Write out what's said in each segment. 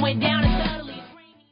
sun went down and suddenly it's raining.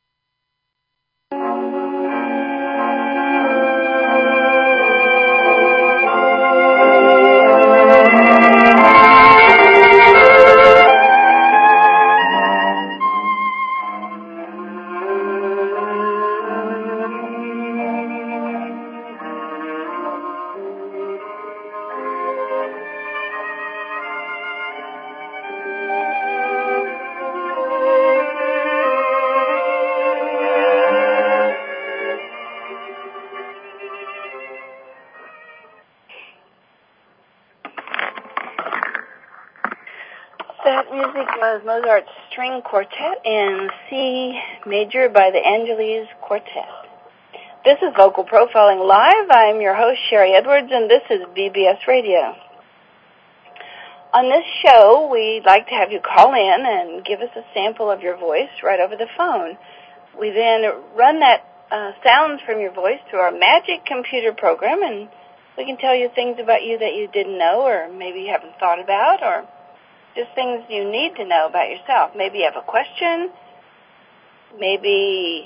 That music was Mozart's String Quartet in C major by the Angeles Quartet. This is Vocal Profiling Live. I'm your host, Sherry Edwards, and this is BBS Radio. On this show, we'd like to have you call in and give us a sample of your voice right over the phone. We then run that sounds from your voice through our magic computer program, and we can tell you things about you that you didn't know or maybe you haven't thought about, or just things you need to know about yourself. Maybe you have a question. Maybe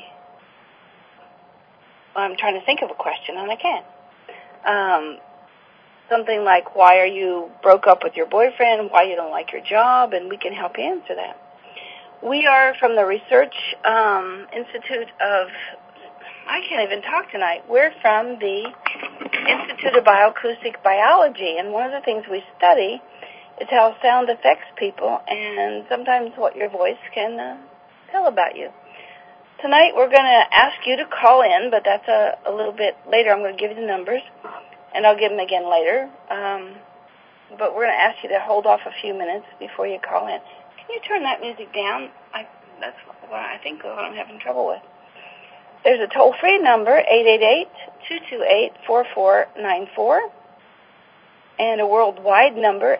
I'm trying to think of a question and I can't. Something like, why are you broke up with your boyfriend? Why you don't like your job? And we can help you answer that. We are from the Research Institute of, I can't even talk tonight. We're from the Institute of Bioacoustic Biology, and one of the things we study is how sound affects people and sometimes what your voice can tell about you. Tonight we're going to ask you to call in, but that's a little bit later. I'm going to give you the numbers, and I'll give them again later. But we're going to ask you to hold off a few minutes before you call in. Can you turn that music down? That's what I think what I'm having trouble with. There's a toll-free number, 888-228-4494. And a worldwide number,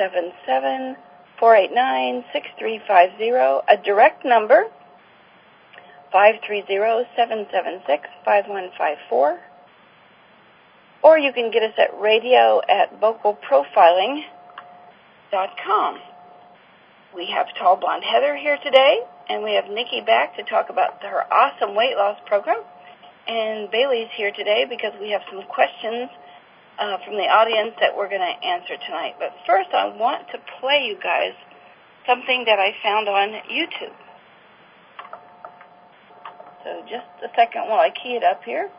877-489-6350. A direct number, 530-776-5154. Or you can get us at radio@vocalprofiling.com. We have Tall Blonde Heather here today, and we have Nikki back to talk about her awesome weight loss program. And Bailey's here today because we have some questions from the audience that we're going to answer tonight. But first, I want to play you guys something that I found on YouTube. So just a second while I key it up here.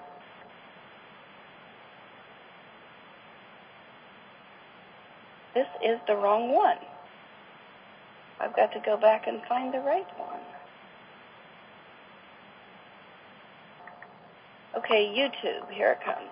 This is the wrong one. I've got to go back and find the right one. Okay, YouTube, here it comes.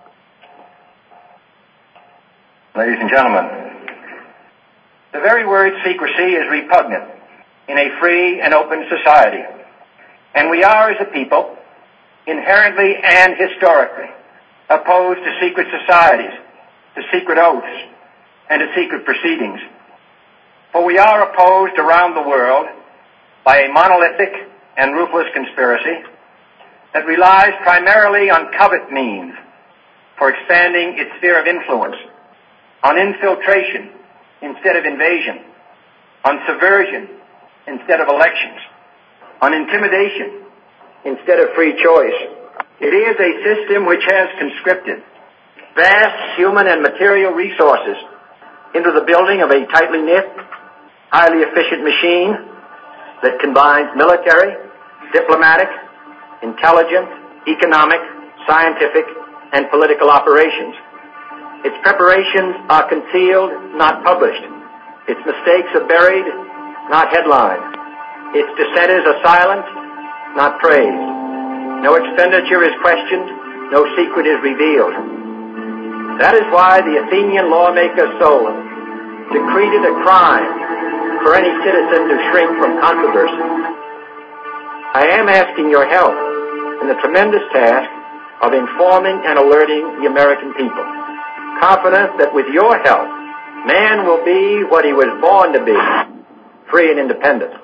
Ladies and gentlemen, the very word secrecy is repugnant in a free and open society. And we are, as a people, inherently and historically opposed to secret societies, to secret oaths, and to secret proceedings. For we are opposed around the world by a monolithic and ruthless conspiracy that relies primarily on covert means for expanding its sphere of influence, on infiltration instead of invasion, on subversion instead of elections, on intimidation instead of free choice. It is a system which has conscripted vast human and material resources into the building of a tightly knit, highly efficient machine that combines military, diplomatic, intelligence, economic, scientific, and political operations. Its preparations are concealed, not published. Its mistakes are buried, not headlined. Its dissenters are silenced, not praised. No expenditure is questioned, no secret is revealed. That is why the Athenian lawmaker Solon decreed it a crime for any citizen to shrink from controversy. I am asking your help in the tremendous task of informing and alerting the American people, confident that with your help, man will be what he was born to be, free and independent.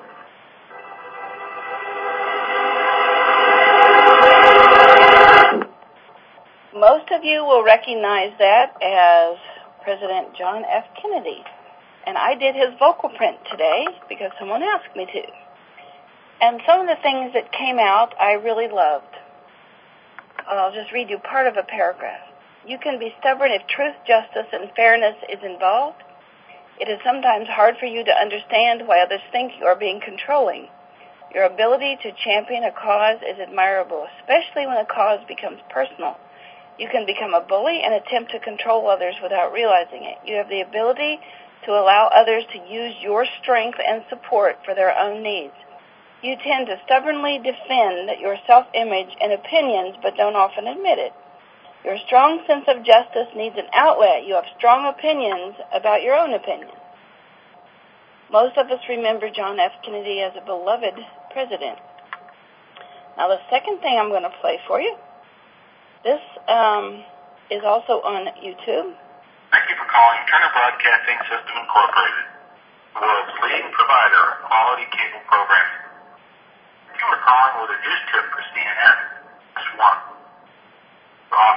Most of you will recognize that as President John F. Kennedy. And I did his vocal print today because someone asked me to. And some of the things that came out I really loved. I'll just read you part of a paragraph. You can be stubborn if truth, justice, and fairness is involved. It is sometimes hard for you to understand why others think you are being controlling. Your ability to champion a cause is admirable, especially when a cause becomes personal. You can become a bully and attempt to control others without realizing it. You have the ability to allow others to use your strength and support for their own needs. You tend to stubbornly defend your self-image and opinions, but don't often admit it. Your strong sense of justice needs an outlet. You have strong opinions about your own opinions. Most of us remember John F. Kennedy as a beloved president. Now, the second thing I'm going to play for you, this is also on YouTube. Thank you for calling Turner Broadcasting System Incorporated, the world's leading provider of quality cable programming. If you are calling with a news tip for CNN, press 1. Wrong.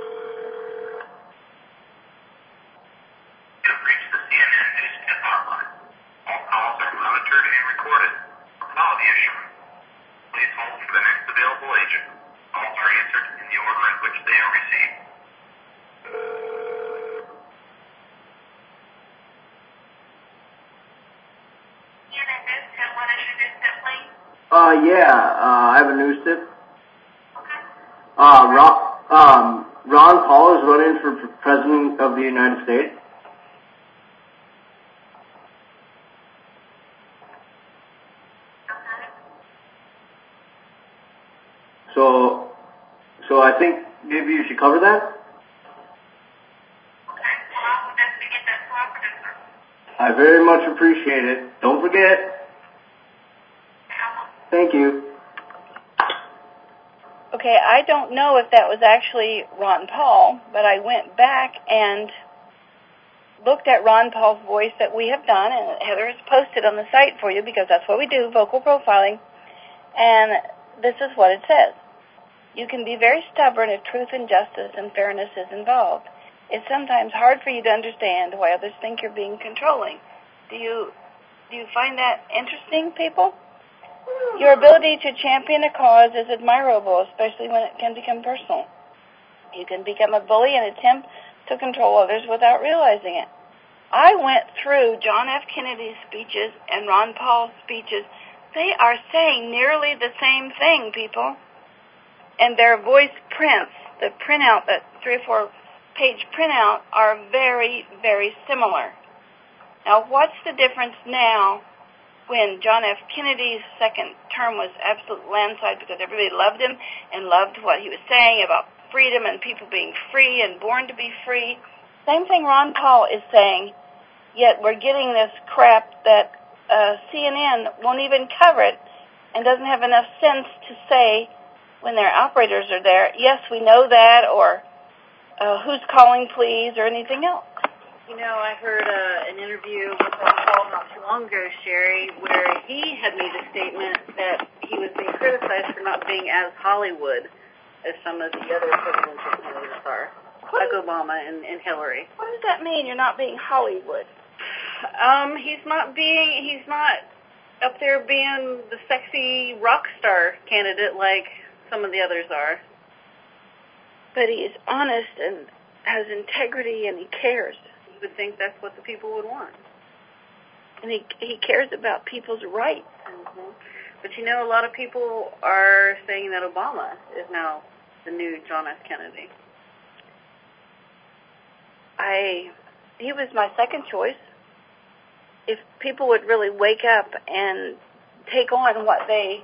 You have reached the CNN news tip hotline. All calls are monitored and recorded for quality assurance. Please hold for the next available agent. Calls are answered in the order in which they are received. CNN News Tip, what is your news tip, please? I have a news tip. Okay. Ron Paul is running for President of the United States. Okay. So I think maybe you should cover that. Okay. Well, I'll investigate that to our producer. I very much appreciate it. Don't forget. Thank you. Okay, I don't know if that was actually Ron Paul, but I went back and looked at Ron Paul's voice that we have done, and Heather has posted on the site for you because that's what we do, vocal profiling, and this is what it says. You can be very stubborn if truth and justice and fairness is involved. It's sometimes hard for you to understand why others think you're being controlling. Do you find that interesting, people? Your ability to champion a cause is admirable, especially when it can become personal. You can become a bully and attempt to control others without realizing it. I went through John F. Kennedy's speeches and Ron Paul's speeches. They are saying nearly the same thing, people. And their voice prints, the printout, that 3 or 4 page printout, are very, very similar. Now, what's the difference now when John F. Kennedy's second term was absolute landslide because everybody loved him and loved what he was saying about freedom and people being free and born to be free? Same thing Ron Paul is saying, yet we're getting this crap that CNN won't even cover it and doesn't have enough sense to say when their operators are there, yes, we know that, or who's calling, please, or anything else. You know, I heard an interview with Ron Paul not too long ago, Sherry, where he had made a statement that he was being criticized for not being as Hollywood as some of the other presidential candidates are, like Obama and Hillary. What does that mean, you're not being Hollywood? He's not up there being the sexy rock star candidate like some of the others are. But he is honest and has integrity and he cares. You would think that's what the people would want. And he cares about people's rights. Mm-hmm. But you know, a lot of people are saying that Obama is now the new John F. Kennedy. He was my second choice. If people would really wake up and take on what they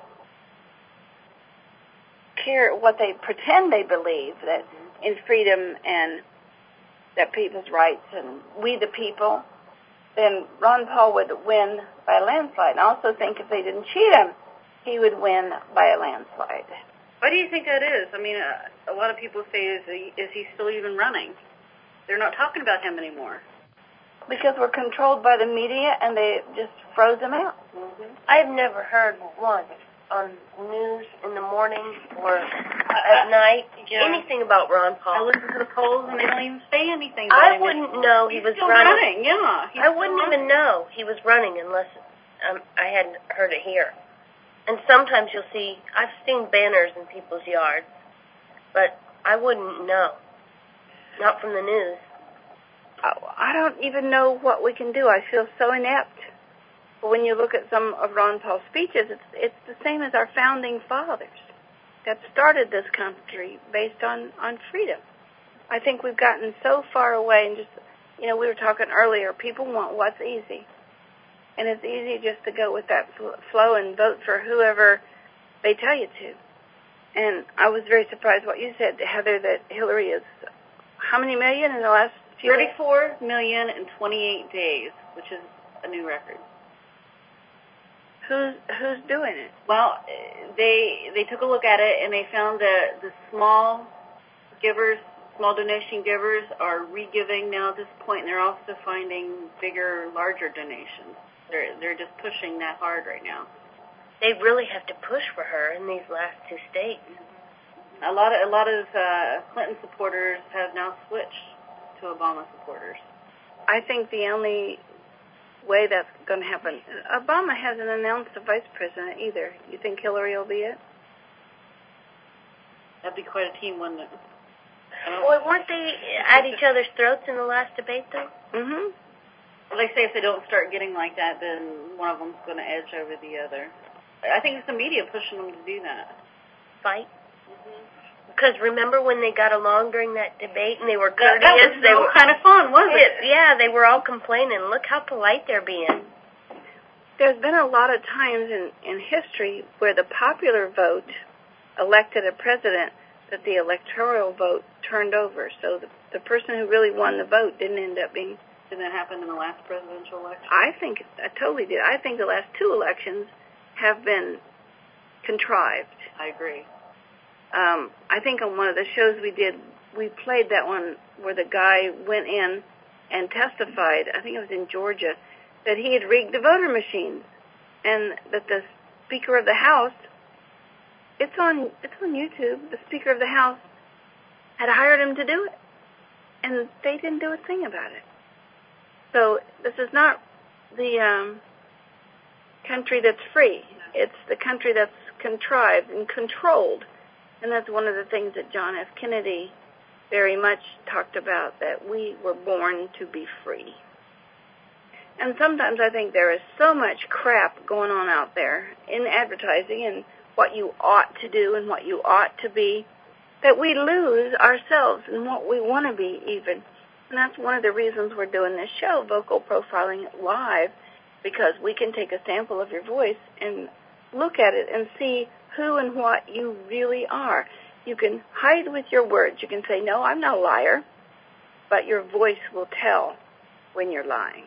care, what they pretend they believe, that in freedom and that people's rights and we the people, then Ron Paul would win by a landslide. And I also think if they didn't cheat him, he would win by a landslide. Why do you think that is? I mean, a lot of people say, is he still even running? They're not talking about him anymore. Because we're controlled by the media and they just froze him out. Mm-hmm. I've never heard one on news in the morning or at night, anything about Ron I Paul. listen to the polls and they don't even say anything about him. I wouldn't know he was still running. Yeah. I wouldn't even know he was running unless I hadn't heard it here. And sometimes you'll see, I've seen banners in people's yards, but I wouldn't know. Not from the news. I don't even know what we can do. I feel so inept. But when you look at some of Ron Paul's speeches, it's the same as our founding fathers that started this country based on freedom. I think we've gotten so far away and just, we were talking earlier, people want what's easy. And it's easy just to go with that flow and vote for whoever they tell you to. And I was very surprised what you said, Heather, that Hillary is how many million in the last few 34 million in 28 days, which is a new record. Who's doing it? Well, they took a look at it, and they found that the small donation givers are re-giving now at this point, and they're also finding bigger, larger donations. They're just pushing that hard right now. They really have to push for her in these last two states. A lot of Clinton supporters have now switched to Obama supporters. I think the only way that's going to happen, Obama hasn't announced a vice president either. You think Hillary will be it? That'd be quite a team, wouldn't it? Boy, weren't they at each other's throats in the last debate, though? Mm-hmm. Well, they say if they don't start getting like that, then one of them's going to edge over the other. I think it's the media pushing them to do that. Fight? Because remember when they got along during that debate and they were courteous? That was they were kind of fun, wasn't it? Yeah, they were all complaining. Look how polite they're being. There's been a lot of times in history where the popular vote elected a president that the electoral vote turned over. So the person who really won the vote didn't end up being... Did that happen in the last presidential election? I think I totally did. I think the last two elections have been contrived. I agree. I think on one of the shows we did, we played that one where the guy went in and testified, I think it was in Georgia, that he had rigged the voter machines, and that the Speaker of the House, it's on YouTube, the Speaker of the House had hired him to do it, and they didn't do a thing about it. So this is not the country that's free. It's the country that's contrived and controlled. And that's one of the things that John F. Kennedy very much talked about, that we were born to be free. And sometimes I think there is so much crap going on out there in advertising and what you ought to do and what you ought to be, that we lose ourselves in what we want to be even. And that's one of the reasons we're doing this show, Vocal Profiling Live, because we can take a sample of your voice and look at it and see who and what you really are. You can hide with your words. You can say, no, I'm not a liar, but your voice will tell when you're lying.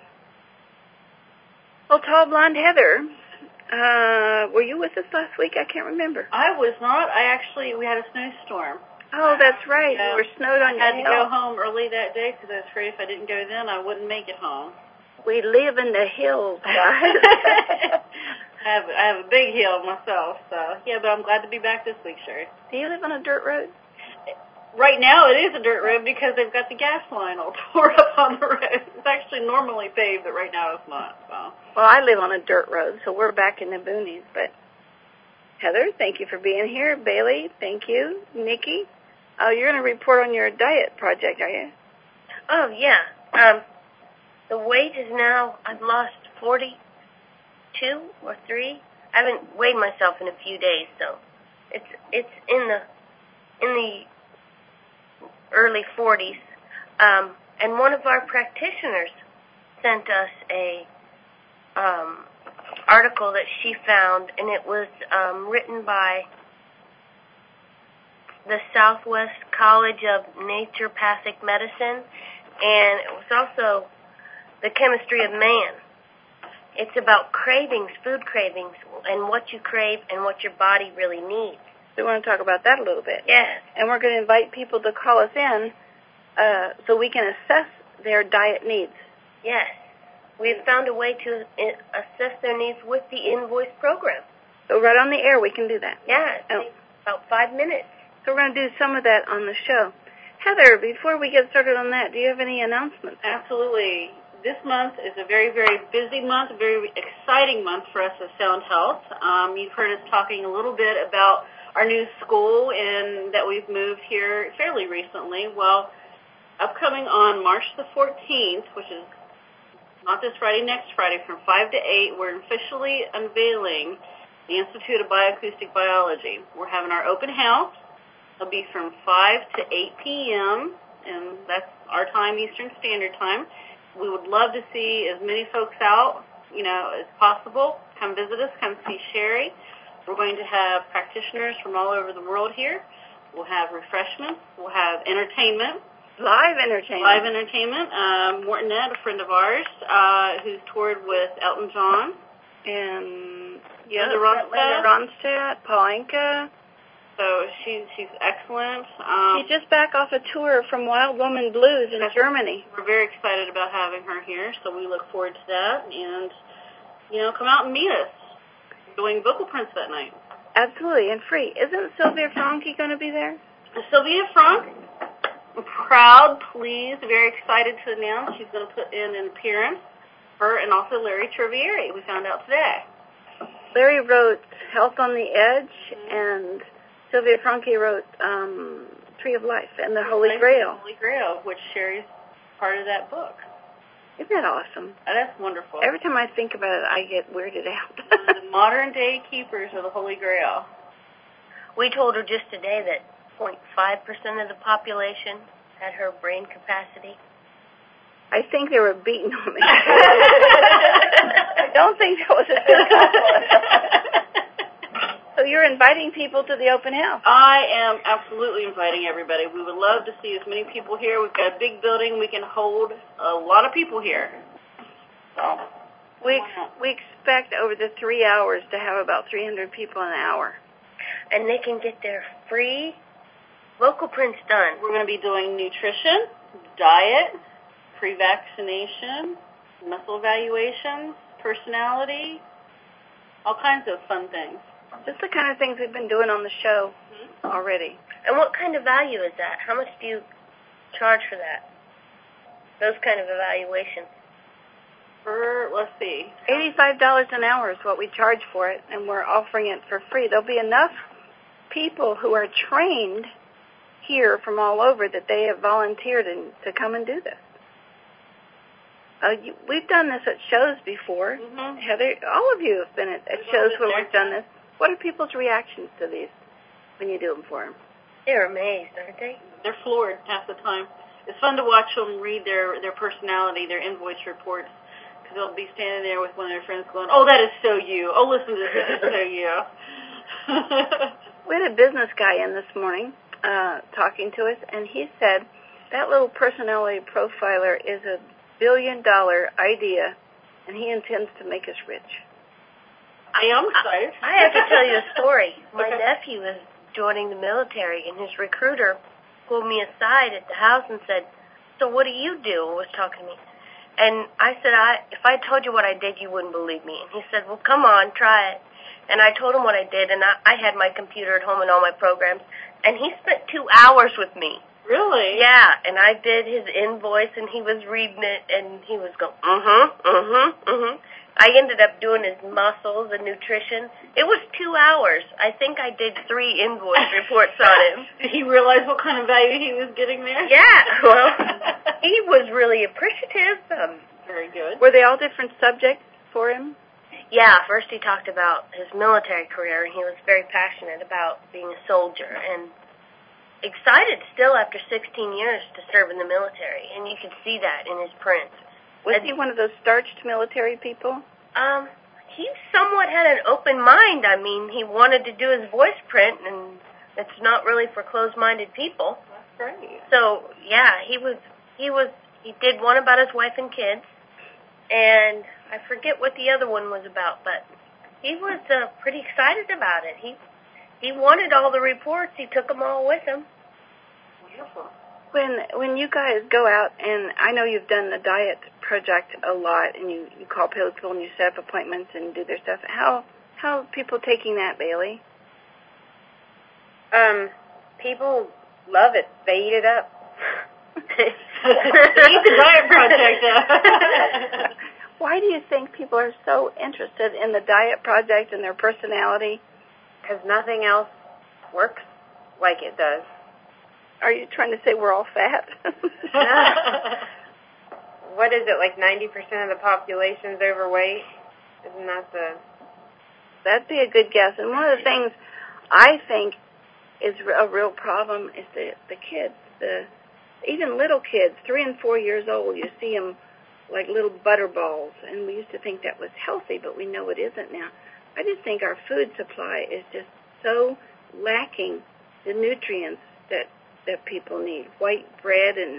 Well, Tall Blonde Heather, were you with us last week? I can't remember. I was not. We had a snowstorm. Oh, that's right. You were snowed on. I had to go home early that day because I was afraid if I didn't go then, I wouldn't make it home. We live in the hills, guys. I have a big hill myself, so yeah, but I'm glad to be back this week, Sherry. Do you live on a dirt road? Right now it is a dirt road because they've got the gas line all tore up on the road. It's actually normally paved, but right now it's not. So. Well, I live on a dirt road, so we're back in the boonies. But Heather, thank you for being here. Bailey, thank you. Nikki, you're going to report on your diet project, are you? Oh, yeah. The weight is now, I've lost 42 or 3. I haven't weighed myself in a few days, so it's in the early 40s. And one of our practitioners sent us a article that she found, and it was written by the Southwest College of Naturopathic Medicine, and it was also the Chemistry of Man. It's about cravings, food cravings, and what you crave and what your body really needs. We want to talk about that a little bit. Yes. And we're going to invite people to call us in so we can assess their diet needs. Yes. We've found a way to assess their needs with the Invoice program. So right on the air we can do that. Yeah, it takes about 5 minutes. So we're going to do some of that on the show. Heather, before we get started on that, do you have any announcements? Absolutely. this month is a very, very busy month, a very exciting month for us at Sound Health. You've heard us talking a little bit about our new school and that we've moved here fairly recently. Well, upcoming on March the 14th, which is not this Friday, next Friday, from 5 to 8, we're officially unveiling the Institute of Bioacoustic Biology. We're having our open house. It'll be from 5 to 8 p.m., and that's our time, Eastern Standard Time. We would love to see as many folks out, as possible. Come visit us. Come see Sherry. We're going to have practitioners from all over the world here. We'll have refreshments. We'll have entertainment. Live entertainment. Mortonette, a friend of ours, who's toured with Elton John. And Linda Ronstadt, Paul Anka. So she's excellent. She's just back off a tour from Wild Woman Blues in Germany. We're very excited about having her here, so we look forward to that. And, come out and meet us. Doing vocal prints that night. Absolutely, and free. Isn't Sylvia Franke going to be there? Sylvia Franke, proud, pleased, very excited to announce she's going to put in an appearance. Her and also Larry Trivieri, we found out today. Larry wrote Health on the Edge, and Sylvia Franke wrote Tree of Life and the Holy Grail. Holy Grail, which Sherry's part of that book. Isn't that awesome? Oh, that's wonderful. Every time I think about it, I get weirded out. The modern-day keepers of the Holy Grail. We told her just today that 0.5% of the population had her brain capacity. I think they were beating on me. I don't think that was a good compliment. So you're inviting people to the open house? I am absolutely inviting everybody. We would love to see as many people here. We've got a big building. We can hold a lot of people here. So we expect over the 3 hours to have about 300 people an hour. And they can get their free vocal prints done. We're going to be doing nutrition, diet, pre-vaccination, muscle evaluations, personality, all kinds of fun things. Just the kind of things we've been doing on the show already. And what kind of value is that? How much do you charge for that? Those kind of evaluations? Let's see. $85 an hour is what we charge for it, and we're offering it for free. There'll be enough people who are trained here from all over that they have volunteered to come and do this. We've done this at shows before. Mm-hmm. Heather, all of you have been at shows where we've done this. What are people's reactions to these when you do them for them? They're amazed, aren't they? They're floored half the time. It's fun to watch them read their personality, their invoice reports, because they'll be standing there with one of their friends going, "Oh, that is so you. Oh, listen to this. This is so you." We had a business guy in this morning talking to us, and he said that little personality profiler is a billion-dollar idea, and he intends to make us rich. I am excited. I have to tell you a story. My nephew is joining the military, and his recruiter pulled me aside at the house and said, "So what do you do?" Was talking to me. And I said, if I told you what I did, you wouldn't believe me. And he said, "Well, come on, try it." And I told him what I did, and I had my computer at home and all my programs, and he spent 2 hours with me. Really? Yeah, and I did his invoice, and he was reading it, and he was going, I ended up doing his muscles and nutrition. It was 2 hours. I think I did 3 invoice reports on him. Did he realize what kind of value he was getting there? Yeah, well, he was really appreciative. Very good. Were they all different subjects for him? Yeah, first he talked about his military career, and he was very passionate about being a soldier, and excited still after 16 years to serve in the military, and you could see that in his prints. Was he one of those starched military people? He somewhat had an open mind. I mean, he wanted to do his voice print, and it's not really for closed-minded people. That's great. So, yeah, he did one about his wife and kids, and I forget what the other one was about, but he was pretty excited about it. He wanted all the reports. He took them all with him. Wonderful. When you guys go out, and I know you've done the diet project a lot, and you call people and you set up appointments and do their stuff, how are people taking that, Bailey? People love it. They eat it up. Eat the Diet Project. Why do you think people are so interested in the Diet Project and their personality? Because nothing else works like it does. Are you trying to say we're all fat? What is it, like 90% of the population's overweight? Isn't that the... That'd be a good guess. And one of the things I think is a real problem is the kids. Even little kids, 3 and 4 years old, you see them like little butterballs. And we used to think that was healthy, but we know it isn't now. I just think our food supply is just so lacking the nutrients that people need. White bread and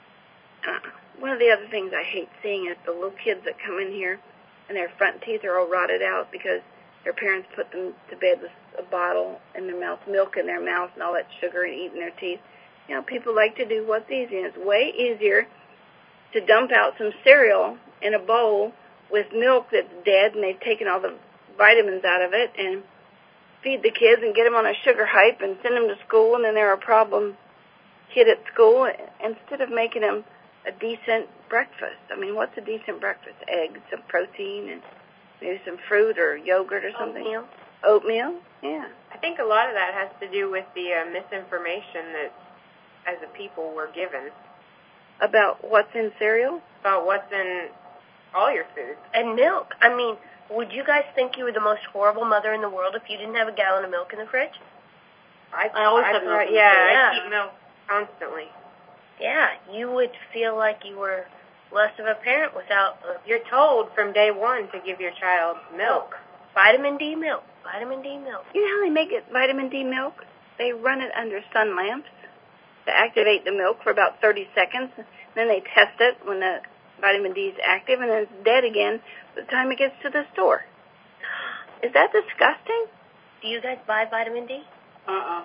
one of the other things I hate seeing is the little kids that come in here and their front teeth are all rotted out because their parents put them to bed with a bottle in their mouth, milk in their mouth, and all that sugar and eating their teeth. You know, people like to do what's easy, and it's way easier to dump out some cereal in a bowl with milk that's dead and they've taken all the vitamins out of it and feed the kids and get them on a sugar hype and send them to school, and then they're a problem kid at school instead of making them a decent breakfast. I mean, what's a decent breakfast? Eggs, some protein, and maybe some fruit or yogurt or something. Oatmeal? Yeah. I think a lot of that has to do with the misinformation that, as a people, we're given. About what's in cereal? About what's in all your foods. And milk. I mean, would you guys think you were the most horrible mother in the world if you didn't have a gallon of milk in the fridge? I always have milk. I keep milk constantly. Yeah, you would feel like you were less of a parent without... You're told from day one to give your child milk. Vitamin D milk. Vitamin D milk. You know how they make it vitamin D milk? They run it under sun lamps to activate the milk for about 30 seconds. Then they test it when the vitamin D is active, and then it's dead again by the time it gets to the store. Is that disgusting? Do you guys buy vitamin D? 2%.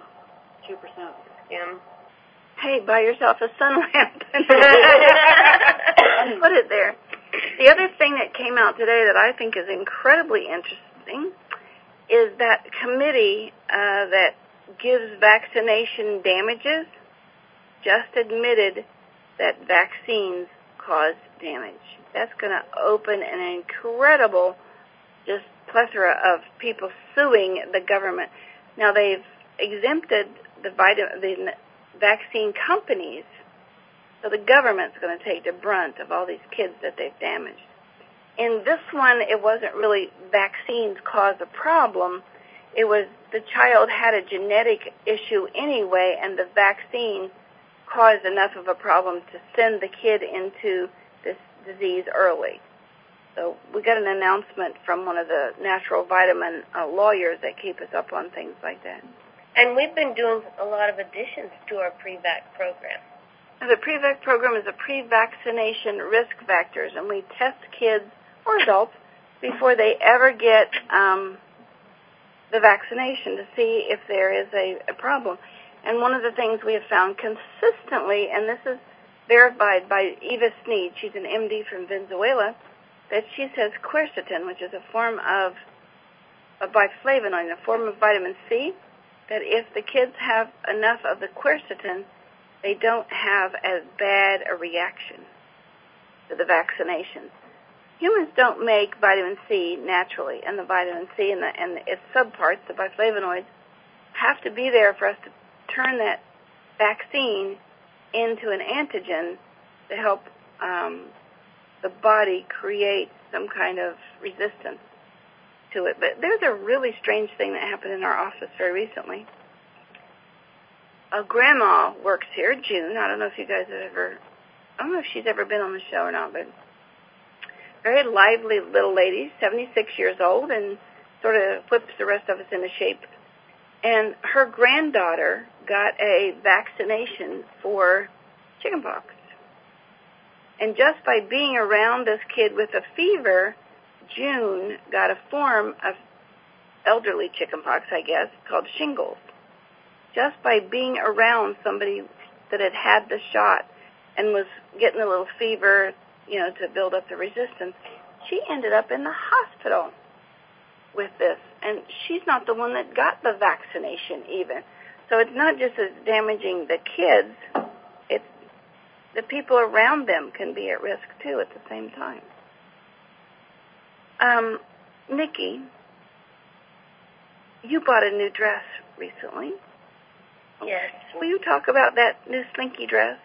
Yeah. Hey, buy yourself a sun lamp and put it there. The other thing that came out today that I think is incredibly interesting is that committee that gives vaccination damages just admitted that vaccines cause damage. That's going to open an incredible just plethora of people suing the government. Now, they've exempted the vaccine companies, so the government's going to take the brunt of all these kids that they've damaged. In this one, it wasn't really vaccines cause a problem. It was the child had a genetic issue anyway, and the vaccine caused enough of a problem to send the kid into this disease early. So we got an announcement from one of the natural vitamin lawyers that keep us up on things like that. And we've been doing a lot of additions to our pre-vac program. Now, the pre-vac program is a pre-vaccination risk factors, and we test kids or adults before they ever get the vaccination to see if there is a problem. And one of the things we have found consistently, and this is verified by Eva Sneed, she's an MD from Venezuela, that she says quercetin, which is a form of a biflavonoid, a form of vitamin C, that if the kids have enough of the quercetin, they don't have as bad a reaction to the vaccination. Humans don't make vitamin C naturally, and the vitamin C and its subparts, the biflavonoids, have to be there for us to turn that vaccine into an antigen to help the body create some kind of resistance to it. But there's a really strange thing that happened in our office very recently. A grandma works here, June. I don't know if you guys have ever, I don't know if she's ever been on the show or not, but very lively little lady, 76 years old, and sort of whips the rest of us into shape. And her granddaughter got a vaccination for chickenpox. And just by being around this kid with a fever, June got a form of elderly chickenpox, I guess, called shingles. Just by being around somebody that had had the shot and was getting a little fever, you know, to build up the resistance, she ended up in the hospital with this. And she's not the one that got the vaccination even. So it's not just as damaging the kids, it's the people around them can be at risk too at the same time. Nikki, you bought a new dress recently. Yes. Will you talk about that new slinky dress?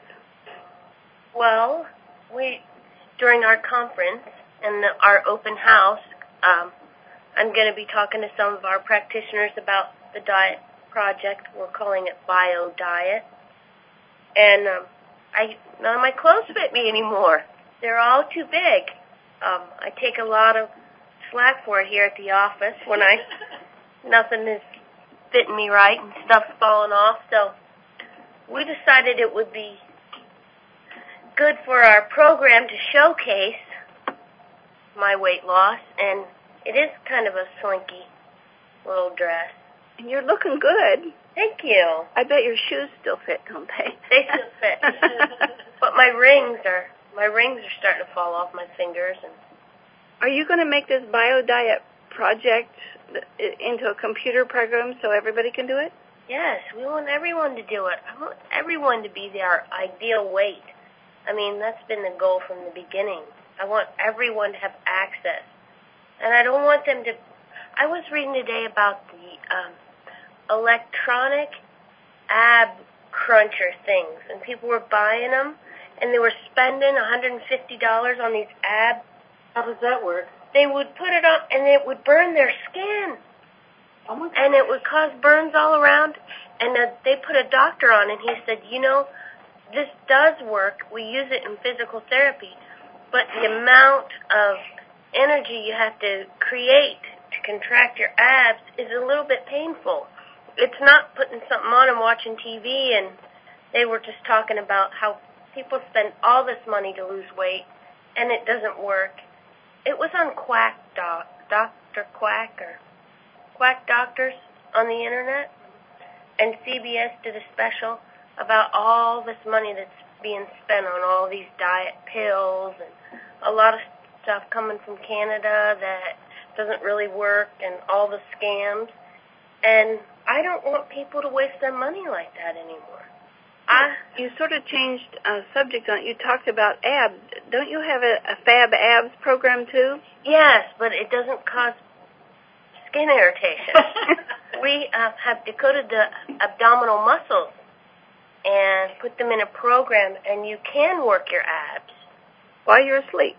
Well, during our conference and our open house, I'm going to be talking to some of our practitioners about the diet project. We're calling it Bio Diet. And none of my clothes fit me anymore. They're all too big. I take a lot of slack for it here at the office when nothing is fitting me right and stuff's falling off. So we decided it would be good for our program to showcase my weight loss, and it is kind of a slinky little dress. And you're looking good. Thank you. I bet your shoes still fit, don't they? They still fit. But my rings are starting to fall off my fingers. And are you going to make this Bio Diet project into a computer program so everybody can do it? Yes, we want everyone to do it. I want everyone to be their ideal weight. I mean, that's been the goal from the beginning. I want everyone to have access. And I don't want them to... I was reading today about the electronic ab cruncher things, and people were buying them, and they were spending $150 on these abs. How does that work? They would put it on, and it would burn their skin. Oh my God. And it would cause burns all around. And they put a doctor on, and he said, this does work. We use it in physical therapy, but the amount of energy you have to create to contract your abs is a little bit painful. It's not putting something on and watching TV, and they were just talking about how people spend all this money to lose weight, and it doesn't work. It was on Dr. Quack or Quack Doctors on the internet, and CBS did a special about all this money that's being spent on all these diet pills and a lot of stuff coming from Canada that doesn't really work and all the scams. And I don't want people to waste their money like that anymore. You sort of changed subject on it. You talked about abs. Don't you have a Fab Abs program too? Yes, but it doesn't cause skin irritation. We have decoded the abdominal muscles and put them in a program, and you can work your abs while you're asleep.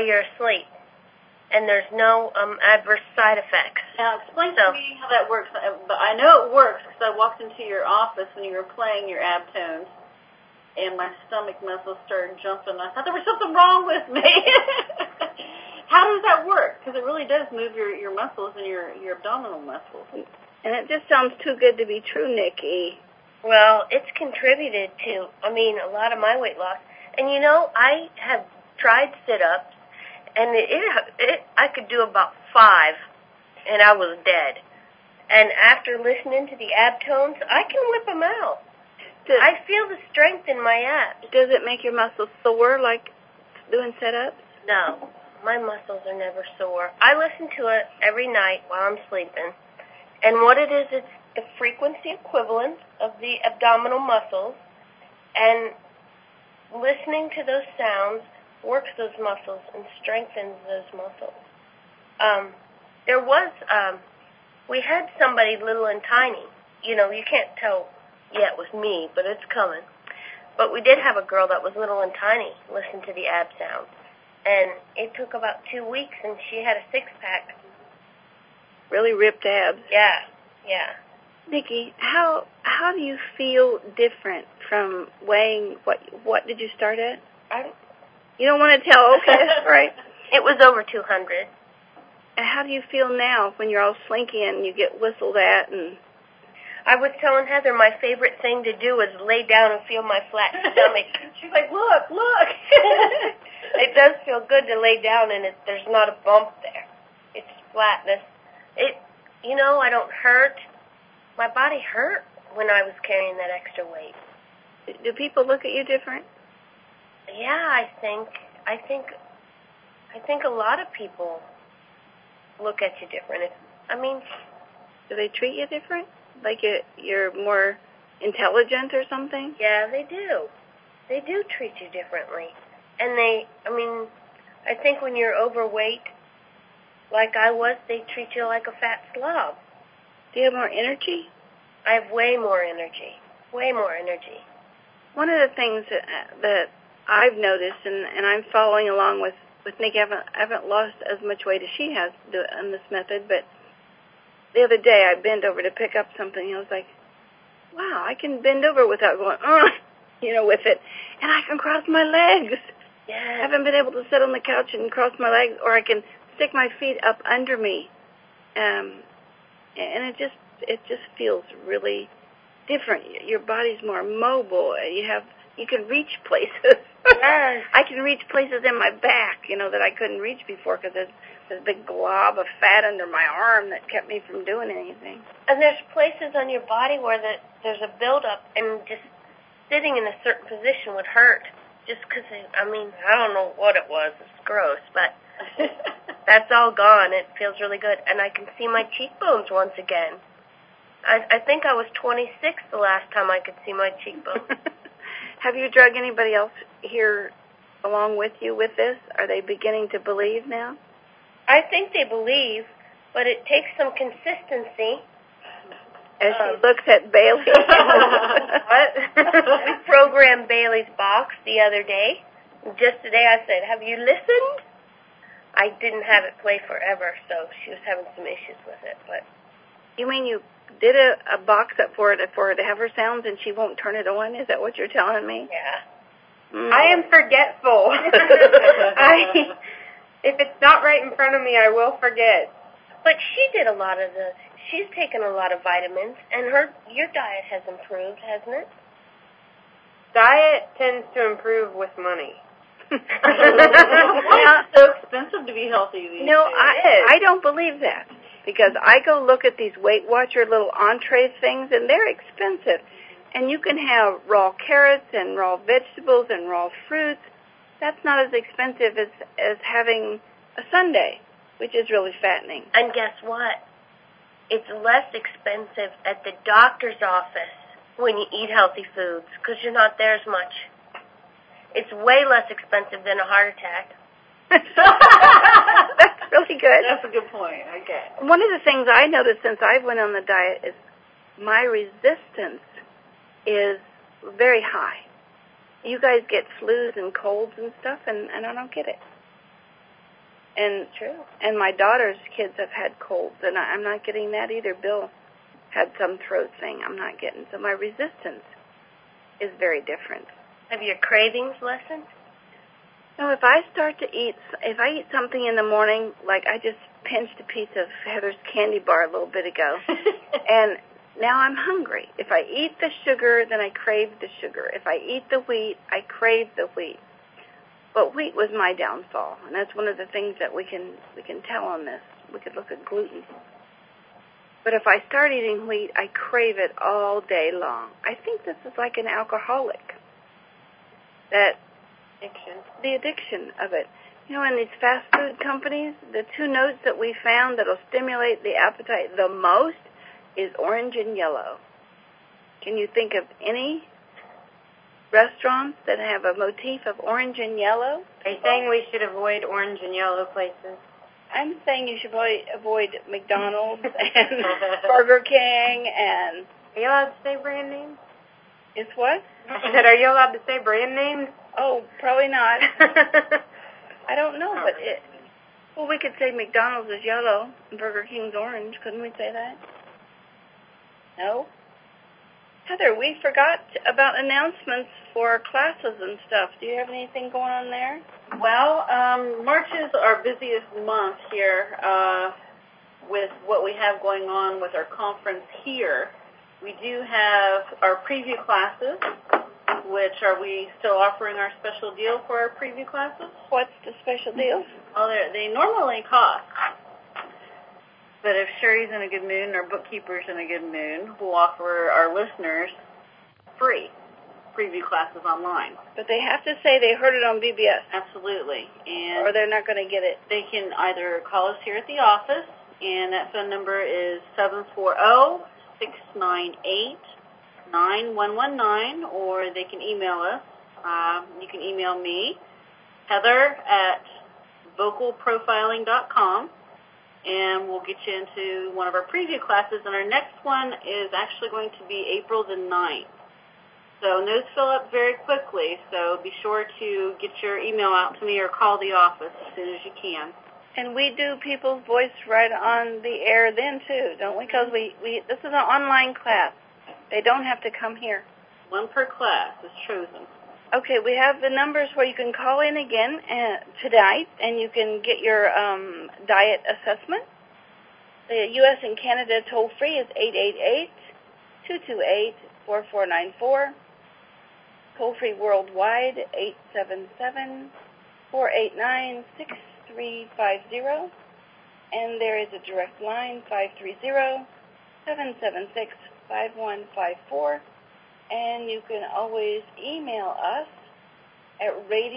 And there's no adverse side effects. Now, explain to me how that works. But I know it works because I walked into your office when you were playing your ab tones, and my stomach muscles started jumping. I thought there was something wrong with me. How does that work? Because it really does move your muscles and your abdominal muscles. And it just sounds too good to be true, Nikki. Well, it's contributed to, a lot of my weight loss. And I have tried sit-ups, and I could do about 5, and I was dead. And after listening to the ab tones, I can whip them out. I feel the strength in my abs. Does it make your muscles sore like doing sit-ups? No, my muscles are never sore. I listen to it every night while I'm sleeping. And what it is, it's the frequency equivalent of the abdominal muscles, and listening to those sounds works those muscles and strengthens those muscles. We had somebody little and tiny. You can't tell yet with me, but it's coming. But we did have a girl that was little and tiny listen to the ab sounds. And it took about 2 weeks, and she had a 6-pack. Really ripped abs. Yeah. Nikki, how do you feel different from weighing, what did you start at? You don't want to tell, okay, that's right. It was over 200. And how do you feel now when you're all slinky and you get whistled at? And I was telling Heather my favorite thing to do is lay down and feel my flat stomach. She's like, look. It does feel good to lay down and there's not a bump there. It's flatness. I don't hurt. My body hurt when I was carrying that extra weight. Do people look at you different? Yeah, I think a lot of people look at you different. Do they treat you different? Like you're more intelligent or something? Yeah, they do. They do treat you differently. And I think when you're overweight, like I was, they treat you like a fat slob. Do you have more energy? I have way more energy. Way more energy. One of the things that I've noticed, and I'm following along with Nikki, I haven't lost as much weight as she has in this method, but the other day I bent over to pick up something, and I was like, wow, I can bend over without going, with it, and I can cross my legs. Yes. I haven't been able to sit on the couch and cross my legs, or I can stick my feet up under me, and it just feels really different. Your body's more mobile. You can reach places. Yes. I can reach places in my back, that I couldn't reach before because there's this big glob of fat under my arm that kept me from doing anything. And there's places on your body where there's a buildup, and just sitting in a certain position would hurt. Just because, I don't know what it was. It's gross, but that's all gone. It feels really good. And I can see my cheekbones once again. I think I was 26 the last time I could see my cheekbones. Have you drug anybody else here along with you with this? Are they beginning to believe now? I think they believe, but it takes some consistency. As she looks at Bailey. What? We programmed Bailey's box the other day. Just today I said, have you listened? I didn't have it play forever, so she was having some issues with it. But you mean you did a box up for her to have her sounds and she won't turn it on? Is that what you're telling me? Yeah. I am forgetful. If it's not right in front of me, I will forget. But she's taken a lot of vitamins, and your diet has improved, hasn't it? Diet tends to improve with money. It's so expensive to be healthy these No, days. I don't believe that, because I go look at these Weight Watcher little entree things, and they're expensive. And you can have raw carrots and raw vegetables and raw fruits. That's not as expensive as having a sundae, which is really fattening. And guess what? It's less expensive at the doctor's office when you eat healthy foods because you're not there as much. It's way less expensive than a heart attack. That's really good. That's a good point. Okay. One of the things I noticed since I went on the diet is my resistance is very high. You guys get flus and colds and stuff, and I don't get it. And True. And my daughter's kids have had colds, and I'm not getting that either. Bill had some throat thing I'm not getting. So my resistance is very different. Have your cravings lessened? No, if I eat something in the morning, like I just pinched a piece of Heather's candy bar a little bit ago, and now I'm hungry. If I eat the sugar, then I crave the sugar. If I eat the wheat, I crave the wheat. But wheat was my downfall, and that's one of the things that we can tell on this. We could look at gluten. But if I start eating wheat, I crave it all day long. I think this is like an alcoholic. The addiction of it. You know, in these fast food companies, the two notes that we found that'll stimulate the appetite the most is orange and yellow. Can you think of any restaurants that have a motif of orange and yellow? Are you saying we should avoid orange and yellow places? I'm saying you should avoid McDonald's and Burger King and... Are you allowed to say brand names? It's what? I said, are you allowed to say brand names? Oh, probably not. I don't know, but well, we could say McDonald's is yellow and Burger King's orange. Couldn't we say that? No? Heather, we forgot about announcements for classes and stuff. Do you have anything going on there? Well, March is our busiest month here with what we have going on with our conference here. We do have our preview classes, which are we still offering our special deal for our preview classes? What's the special deal? Well, they normally cost. But if Sherry's in a good mood and our bookkeeper's in a good mood, we'll offer our listeners free preview classes online. But they have to say they heard it on BBS. Absolutely. And or they're not going to get it. They can either call us here at the office, and that phone number is 740-698-9119, or they can email us You can email me, Heather at vocalprofiling.com, and we'll get you into one of our preview classes. And our next one is actually going to be April the 9th. So those fill up very quickly, so be sure to get your email out to me or call the office as soon as you can. And we do people's voice right on the air then, too, don't we? Because this is an online class. They don't have to come here. One per class is chosen. Okay, we have the numbers where you can call in again tonight, and you can get your diet assessment. The U.S. and Canada toll-free is 888-228-4494. Toll-free worldwide, 877-489-6350. And there is a direct line, 530-776-5154. And you can always email us at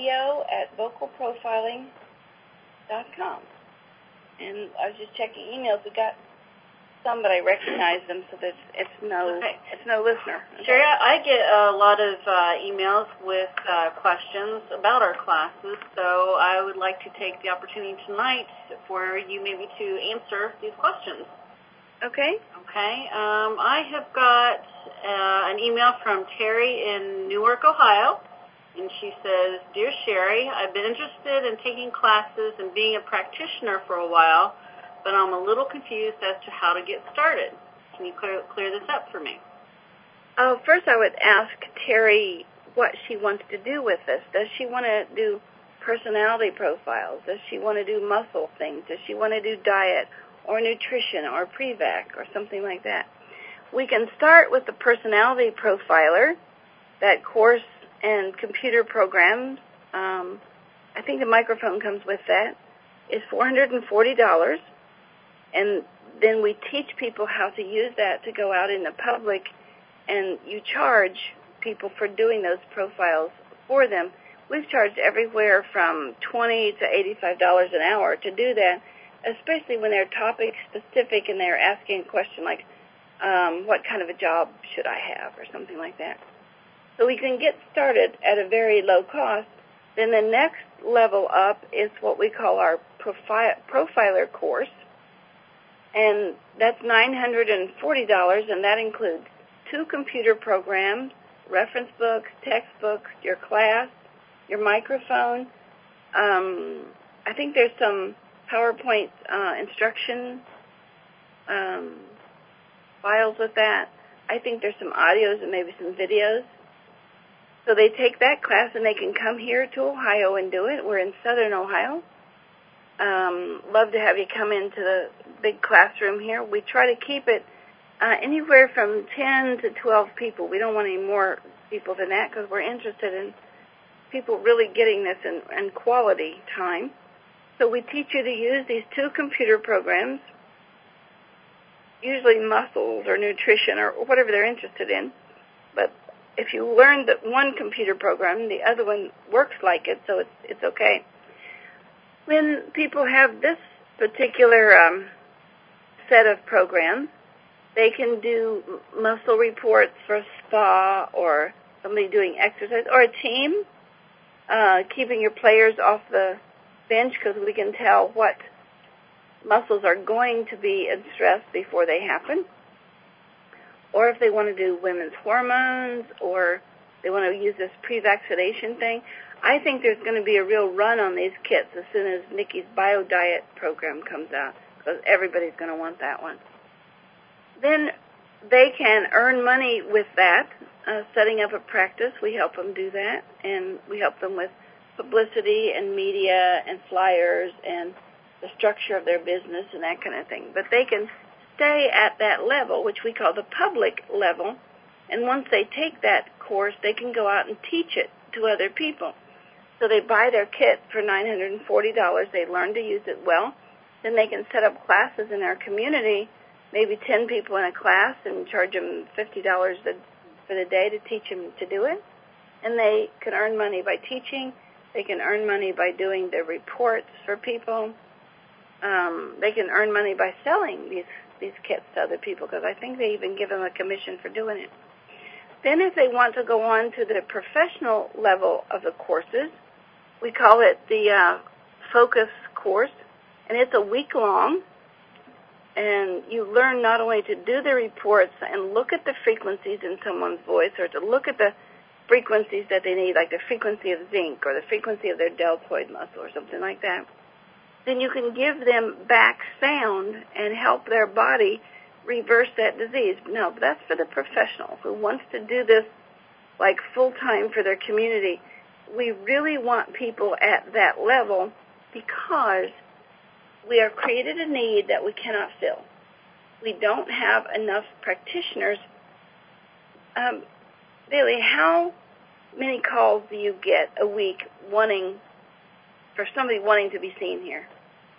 radio@vocalprofiling.com. And I was just checking emails. We got some, but I recognize them, so it's no listener. Okay. Sherry, I get a lot of emails with questions about our classes, so I would like to take the opportunity tonight for you maybe to answer these questions. Okay. Okay. I have got an email from Terry in Newark, Ohio, and she says, Dear Sherry, I've been interested in taking classes and being a practitioner for a while, but I'm a little confused as to how to get started. Can you clear this up for me? First, I would ask Terry what she wants to do with this. Does she want to do personality profiles? Does she want to do muscle things? Does she want to do diet or nutrition or Prevac or something like that? We can start with the personality profiler, that course and computer programs. I think the microphone comes with that. It's $440. And then we teach people how to use that to go out in the public, and you charge people for doing those profiles for them. We've charged everywhere from $20 to $85 an hour to do that, especially when they're topic specific and they're asking a question like, what kind of a job should I have, or something like that. So we can get started at a very low cost. Then the next level up is what we call our profiler course, and that's $940, and that includes 2 computer programs, reference books, textbooks, your class, your microphone. I think there's some PowerPoint instruction files with that. I think there's some audios and maybe some videos. So they take that class and they can come here to Ohio and do it. We're in Southern Ohio. Love to have you come into the big classroom here. We try to keep it anywhere from 10 to 12 people. We don't want any more people than that because we're interested in people really getting this in quality time. So we teach you to use these 2 computer programs, usually muscles or nutrition or whatever they're interested in. But if you learn that one computer program, the other one works like it, so it's okay. When people have this particular set of programs, they can do muscle reports for a spa or somebody doing exercise, or a team, keeping your players off the bench because we can tell what muscles are going to be in stress before they happen. Or if they want to do women's hormones, or they want to use this pre-vaccination thing. I think there's going to be a real run on these kits as soon as Nikki's Bio Diet program comes out, because everybody's going to want that one. Then they can earn money with that, setting up a practice. We help them do that, and we help them with publicity and media and flyers and the structure of their business and that kind of thing. But they can stay at that level, which we call the public level, and once they take that course, they can go out and teach it to other people. So they buy their kit for $940. They learn to use it well. Then they can set up classes in our community, maybe 10 people in a class, and charge them $50 for the day to teach them to do it. And they can earn money by teaching. They can earn money by doing the reports for people. They can earn money by selling these kits to other people, because I think they even give them a commission for doing it. Then if they want to go on to the professional level of the courses, we call it the Focus course, and it's a week long. And you learn not only to do the reports and look at the frequencies in someone's voice, or to look at the frequencies that they need, like the frequency of zinc or the frequency of their deltoid muscle or something like that. Then you can give them back sound and help their body reverse that disease. No, that's for the professional who wants to do this like full-time for their community. We really want people at that level because we have created a need that we cannot fill. We don't have enough practitioners. Bailey, how many calls do you get a week for somebody wanting to be seen here?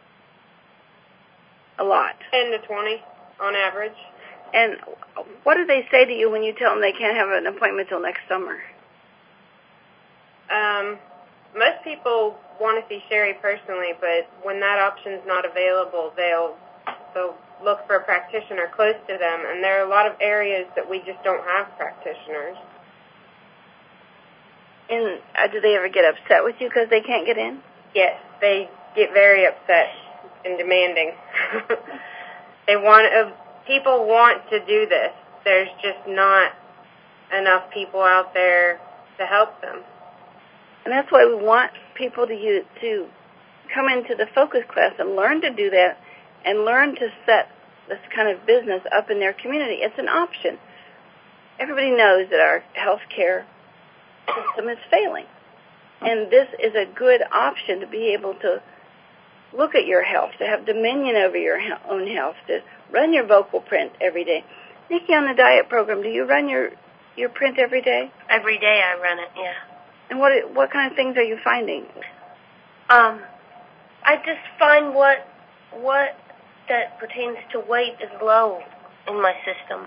A lot. 10 to 20 on average. And what do they say to you when you tell them they can't have an appointment till next summer? Most people want to see Sherry personally, but when that option's not available, they'll look for a practitioner close to them, and there are a lot of areas that we just don't have practitioners. And do they ever get upset with you because they can't get in? Yes, they get very upset and demanding. People want to do this. There's just not enough people out there to help them. And that's why we want people to come into the focus class and learn to do that and learn to set this kind of business up in their community. It's an option. Everybody knows that our health care system is failing. And this is a good option to be able to look at your health, to have dominion over your own health, to run your vocal print every day. Nikki, on the diet program, do you run your print every day? Every day I run it, yeah. And what kind of things are you finding? I just find what that pertains to weight is low in my system.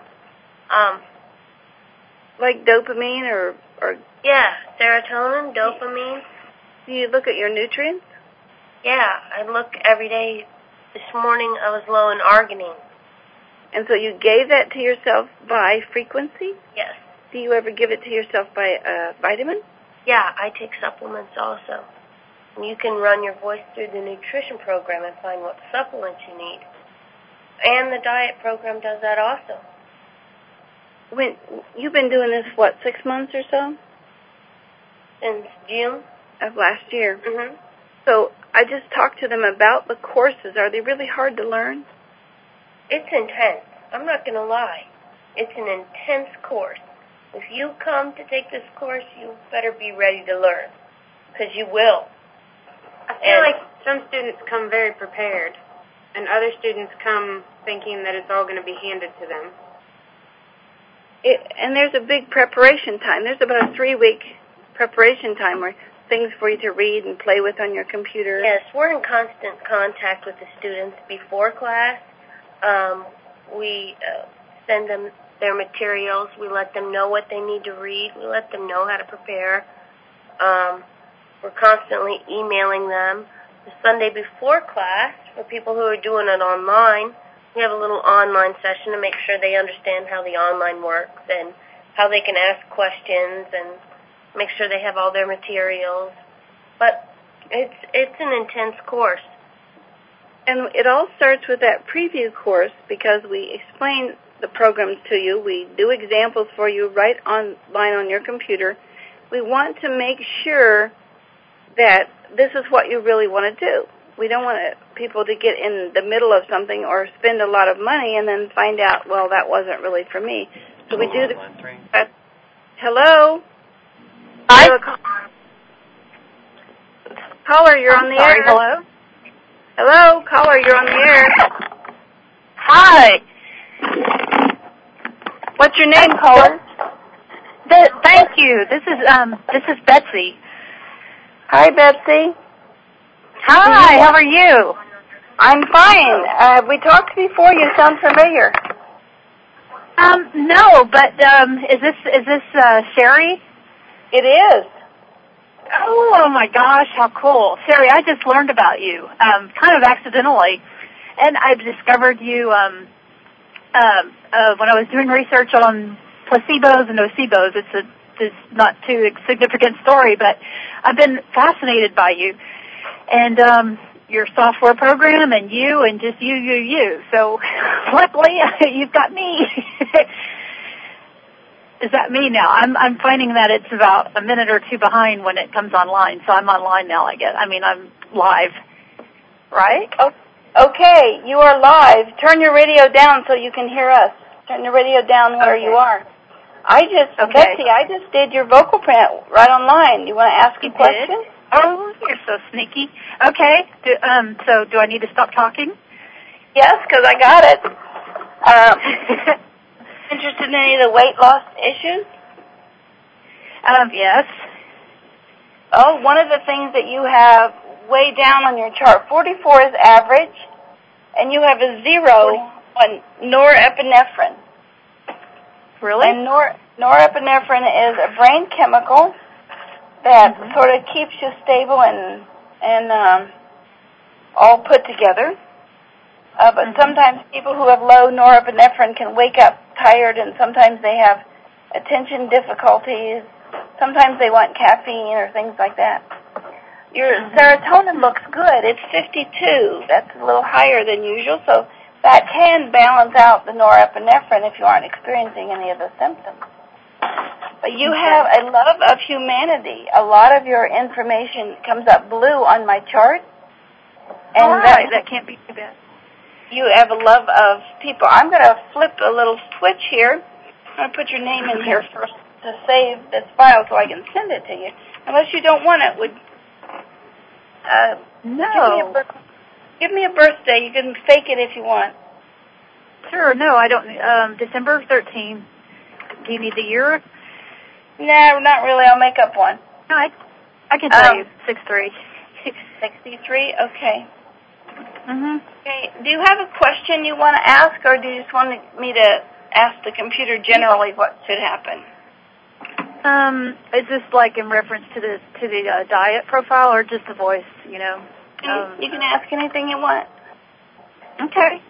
Like dopamine or yeah, serotonin, dopamine. Do you look at your nutrients? Yeah, I look every day. This morning I was low in arginine. And so you gave that to yourself by frequency? Yes. Do you ever give it to yourself by vitamin? Yeah, I take supplements also. And you can run your voice through the nutrition program and find what supplements you need. And the diet program does that also. When you've been doing this, 6 months or so? Since June of last year. Mm-hmm. So I just talked to them about the courses. Are they really hard to learn? It's intense. I'm not going to lie. It's an intense course. If you come to take this course, you better be ready to learn, because you will. I feel like some students come very prepared, and other students come thinking that it's all going to be handed to them. And there's a big preparation time. There's about a 3-week preparation time where things for you to read and play with on your computer. Yes, we're in constant contact with the students before class. We send them their materials. We let them know what they need to read. We let them know how to prepare. We're constantly emailing them. The Sunday before class, for people who are doing it online, we have a little online session to make sure they understand how the online works and how they can ask questions and make sure they have all their materials. But it's an intense course. And it all starts with that preview course because we explain the programs to you. We do examples for you right online on your computer. We want to make sure that this is what you really want to do. We don't want people to get in the middle of something or spend a lot of money and then find out, well, that wasn't really for me. So we do the... Hello? Hi. Caller, you're on the air. Hello? Hello, caller, you're on the air. Hi. What's your name, caller? Thank you. This is Betsy. Hi, Betsy. Hi, how are you? I'm fine. We talked before. You sound familiar. No, but is this Sherry? It is. Oh my gosh, how cool. Sherry, I just learned about you, kind of accidentally. And I discovered you when I was doing research on placebos and nocebos. It's not too significant story, but I've been fascinated by you and your software program and you and just you. So luckily you've got me. Is that me now? I'm finding that it's about a minute or two behind when it comes online, so I'm online now, I guess. I mean, I'm live, right? Okay, you are live. Turn your radio down so you can hear us. Turn your radio down where you are. Betsy, I just did your vocal print right online. You want to ask a question? Oh, you're so sneaky. Okay, so do I need to stop talking? Yes, because I got it. Interested in any of the weight loss issues? Yes. Oh, one of the things that you have way down on your chart, 44 is average, and you have a 0 on norepinephrine. Really? And norepinephrine is a brain chemical that sort of keeps you stable and all put together. But sometimes people who have low norepinephrine can wake up tired, and sometimes they have attention difficulties. Sometimes they want caffeine or things like that. Your serotonin looks good. It's 52. That's a little higher than usual, so that can balance out the norepinephrine if you aren't experiencing any of the symptoms. But you have a love of humanity. A lot of your information comes up blue on my chart. And all right, that can't be too bad. You have a love of people. I'm going to flip a little switch here. I'm going to put your name in here first to save this file so I can send it to you. Unless you don't want it, no. Give me a birthday. You can fake it if you want. Sure, no, I don't. December 13th. Do you need the year? No, not really. I'll make up one. No, I can tell you. 6'3". 63? Okay. Okay. Do you have a question you want to ask, or do you just want me to ask the computer generally what should happen? Is this like in reference to the diet profile, or just the voice? You know. You can ask anything you want. Okay.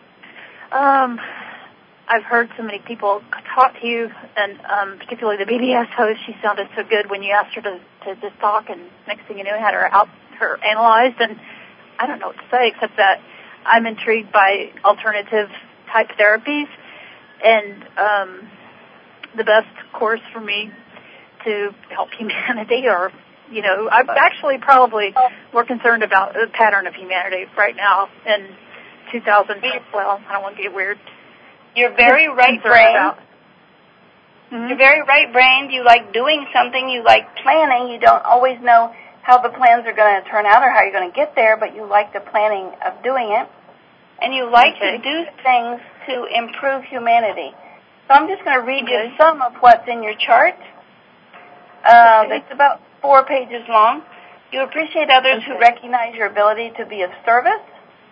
I've heard so many people talk to you, and particularly the BBS host. She sounded so good when you asked her to just talk, and next thing you know, had her analyzed, and I don't know what to say except that I'm intrigued by alternative type therapies, and the best course for me to help humanity, or I'm actually probably more concerned about the pattern of humanity right now in 2000. Well, I don't want to get weird. You're very right-brained. You're very right-brained. You like doing something. You like planning. You don't always know how the plans are going to turn out or how you're going to get there, but you like the planning of doing it. And you like to do things to improve humanity. So I'm just going to read you some of what's in your chart. It's about 4 pages long. You appreciate others who recognize your ability to be of service.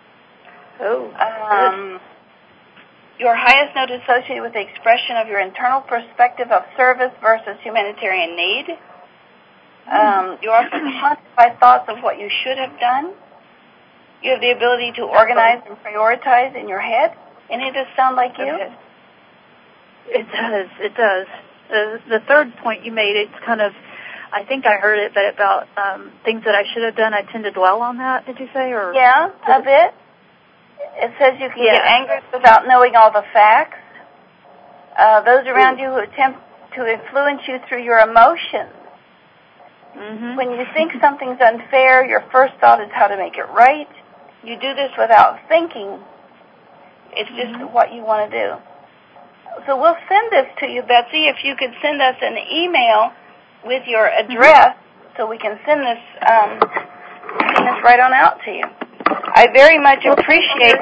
Your highest note is associated with the expression of your internal perspective of service versus humanitarian need. You are haunted by thoughts of what you should have done. You have the ability to organize and prioritize in your head. Any of this sound like you? It does. The third point you made, it's kind of, I think I heard it, but about things that I should have done, I tend to dwell on that, did you say? Or yeah, a bit. It says you can get angry without knowing all the facts. Those around you who attempt to influence you through your emotions. When you think something's unfair, your first thought is how to make it right. You do this without thinking. It's just what you want to do. So we'll send this to you, Betsy. If you could send us an email with your address so we can send this right on out to you. I very much appreciate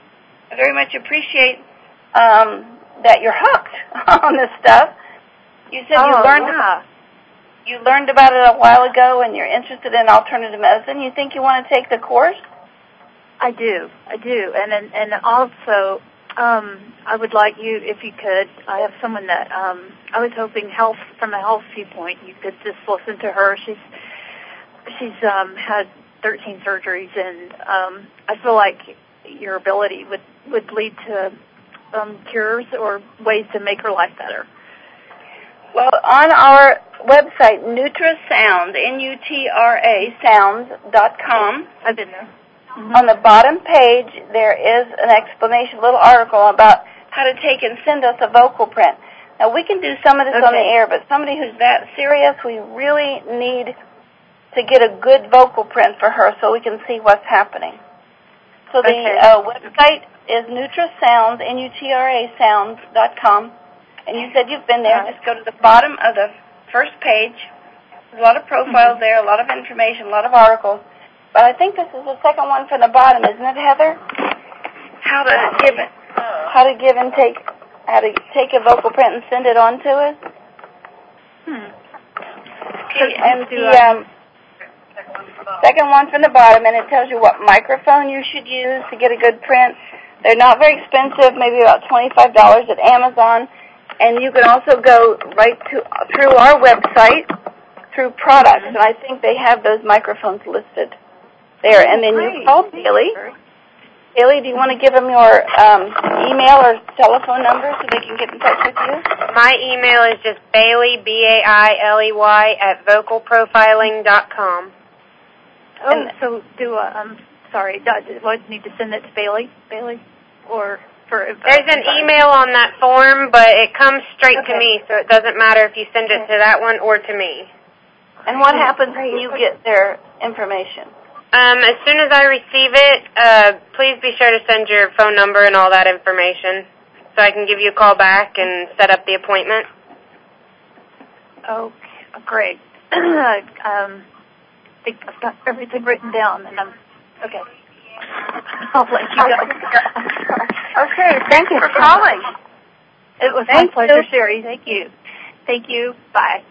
that you're hooked on this stuff. You said you learned about it a while ago, and you're interested in alternative medicine. You think you want to take the course? I do, and also I would like you, if you could. I have someone that I was hoping from a health viewpoint, you could just listen to her. She's had 13 surgeries, and I feel like your ability would lead to cures or ways to make her life better. Well, on our website, NutraSound, N-U-T-R-A, sounds.com. I've been there. Mm-hmm. On the bottom page, there is an explanation, a little article about how to take and send us a vocal print. Now, we can do some of this on the air, but somebody who's that serious, we really need to get a good vocal print for her so we can see what's happening. So the website is NutraSounds, N-U-T-R-A, sounds.com. And you said you've been there. Just go to the bottom of the first page. There's a lot of profiles there, a lot of information, a lot of articles. But I think this is the second one from the bottom, isn't it, Heather? How to give and take, how to take a vocal print and send it on to us. Okay, and the second one from the bottom, and it tells you what microphone you should use to get a good print. They're not very expensive, maybe about $25 at Amazon. And you can also go right through our website, through products, and I think they have those microphones listed there. And then you call Bailey. Bailey, do you want to give them your email or telephone number so they can get in touch with you? My email is just Bailey, B-A-I-L-E-Y, @vocalprofiling.com. Oh, so do I need to send it to Bailey? Or for... There's an email on that form, but it comes straight to me, so it doesn't matter if you send it to that one or to me. And what happens when you get their information? As soon as I receive it, please be sure to send your phone number and all that information so I can give you a call back and set up the appointment. Okay, great. I think I've got everything written down, and okay. I'll let you go. Okay, thank you for calling. It was my pleasure, Sherry. Thank you. Thank you. Bye.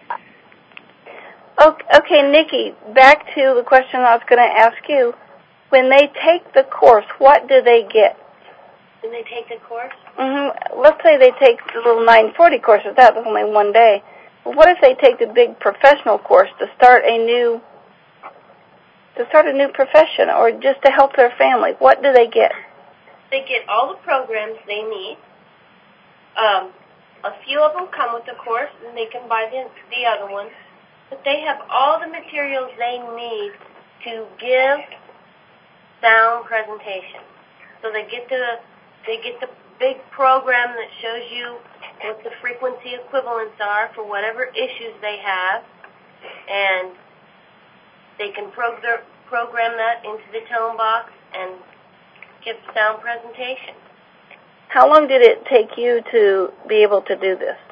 Okay, Nikki, back to the question I was going to ask you. When they take the course, what do they get? When they take the course? Let's say they take the little 940 course. That was only one day. But what if they take the big professional course to start a new profession or just to help their family? What do they get? They get all the programs they need. A few of them come with the course, and they can buy the other ones. But they have all the materials they need to give sound presentation. So they get the big program that shows you what the frequency equivalents are for whatever issues they have, and they can program that into the tone box and give sound presentation. How long did it take you to be able to do this?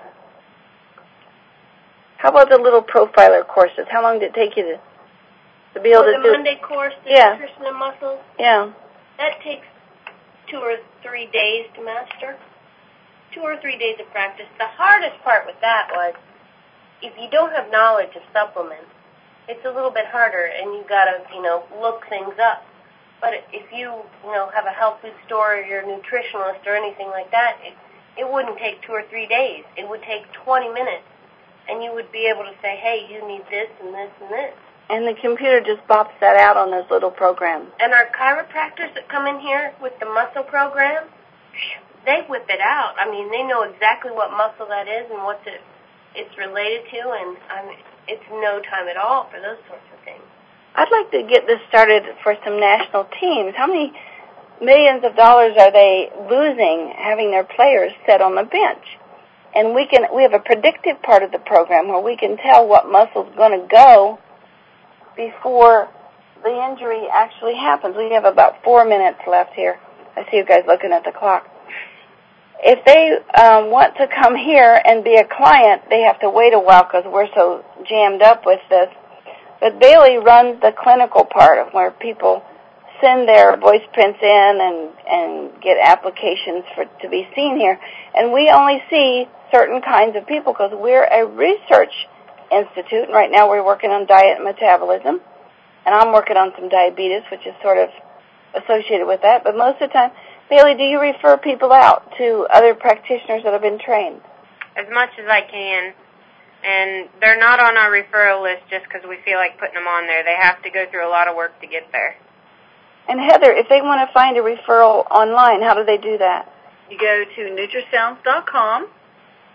How about the little profiler courses? How long did it take you to be able to do it? The Monday course, the Nutrition and Muscles? Yeah. That takes 2 or 3 days to master. 2 or 3 days of practice. The hardest part with that was if you don't have knowledge of supplements, it's a little bit harder, and you got to, look things up. But if you, have a health food store or you're a nutritionalist or anything like that, it wouldn't take 2 or 3 days. It would take 20 minutes, and you would be able to say, hey, you need this and this and this. And the computer just bops that out on those little programs. And our chiropractors that come in here with the muscle program, they whip it out. I mean, they know exactly what muscle that is and what it's related to, and it's no time at all for those sorts of things. I'd like to get this started for some national teams. How many millions of dollars are they losing having their players sit on the bench? And we have a predictive part of the program where we can tell what muscle's going to go before the injury actually happens. We have about 4 minutes left here. I see you guys looking at the clock. If they want to come here and be a client, they have to wait a while because we're so jammed up with this. But Bailey runs the clinical part of where people send their voice prints in and get applications to be seen here. And we only see certain kinds of people because we're a research institute. And right now we're working on diet and metabolism. And I'm working on some diabetes, which is sort of associated with that. But most of the time, Bailey, do you refer people out to other practitioners that have been trained? As much as I can. And they're not on our referral list just because we feel like putting them on there. They have to go through a lot of work to get there. And Heather, if they want to find a referral online, how do they do that? You go to NutraSounds.com,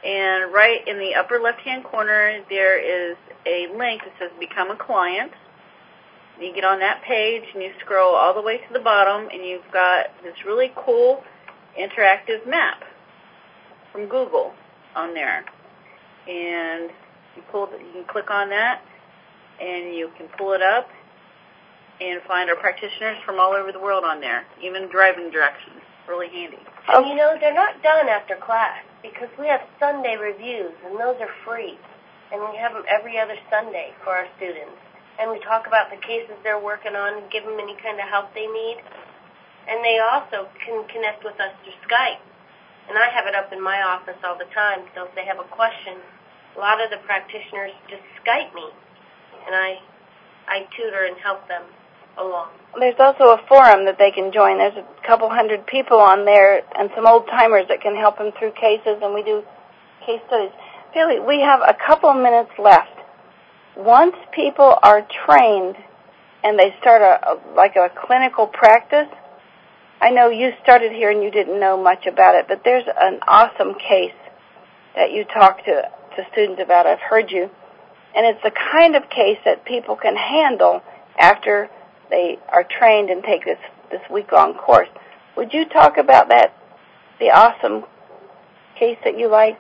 And right in the upper left-hand corner, there is a link that says Become a Client. You get on that page, and you scroll all the way to the bottom, and you've got this really cool interactive map from Google on there. And you can click on that, and you can pull it up and find our practitioners from all over the world on there, even driving directions. Really handy. And you know, they're not done after class because we have Sunday reviews, and those are free. And we have them every other Sunday for our students. And we talk about the cases they're working on and give them any kind of help they need. And they also can connect with us through Skype. And I have it up in my office all the time, so if they have a question, a lot of the practitioners just Skype me, and I tutor and help them along. There's also a forum that they can join. There's a couple hundred people on there and some old-timers that can help them through cases, and we do case studies. Billy, we have a couple minutes left. Once people are trained and they start a clinical practice, I know you started here and you didn't know much about it, but there's an awesome case that you talk to students about. I've heard you. And it's the kind of case that people can handle after they are trained and take this week-long course. Would you talk about that, the awesome case that you like?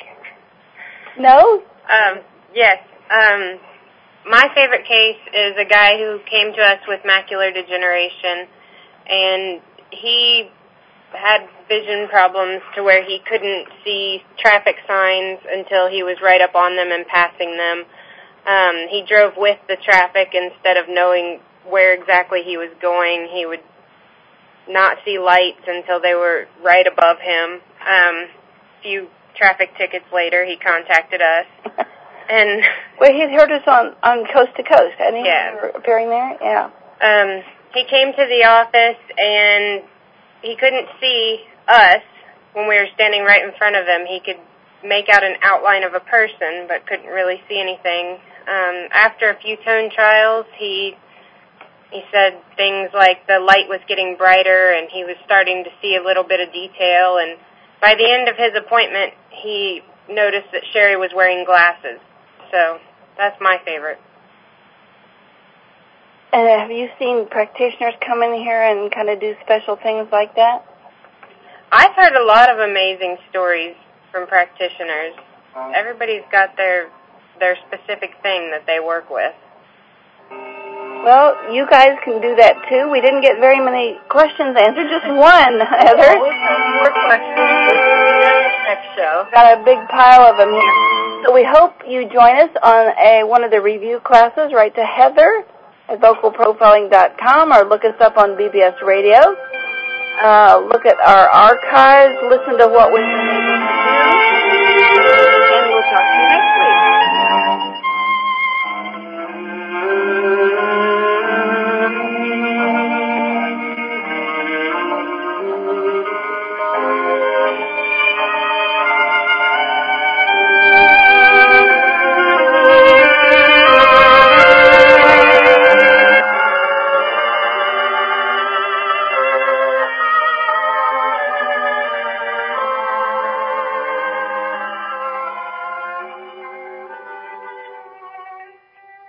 No? Yes. My favorite case is a guy who came to us with macular degeneration, and he had vision problems to where he couldn't see traffic signs until he was right up on them and passing them. He drove with the traffic instead of knowing where exactly he was going. He would not see lights until they were right above him. A few traffic tickets later, he contacted us. And well, he's heard us on Coast to Coast, hasn't he? Yeah. Appearing there? Yeah. He came to the office, and he couldn't see us when we were standing right in front of him. He could make out an outline of a person, but couldn't really see anything. After a few tone trials, he said things like the light was getting brighter, and he was starting to see a little bit of detail. And by the end of his appointment, he noticed that Sherry was wearing glasses. So that's my favorite. And have you seen practitioners come in here and kind of do special things like that? I've heard a lot of amazing stories from practitioners. Everybody's got their specific thing that they work with. Well, you guys can do that too. We didn't get very many questions answered, just one, Heather. Always have more questions next show. Got a big pile of them here. So we hope you join us on one of the review classes. Write to Heather at vocalprofiling.com or look us up on BBS Radio. Look at our archives. Listen to what we've been able to do.